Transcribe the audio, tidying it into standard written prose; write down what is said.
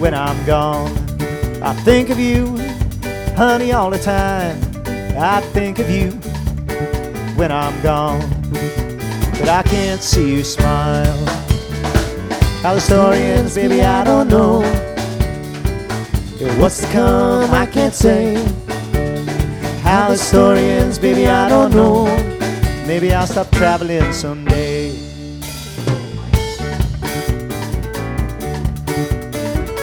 when I'm gone. I think of you, honey, all the time. I think of you when I'm gone, but I can't see you smile. How the story ends, baby, I don't know. What's to come, I can't say. How the story ends, baby, I don't know. Maybe I'll stop traveling someday.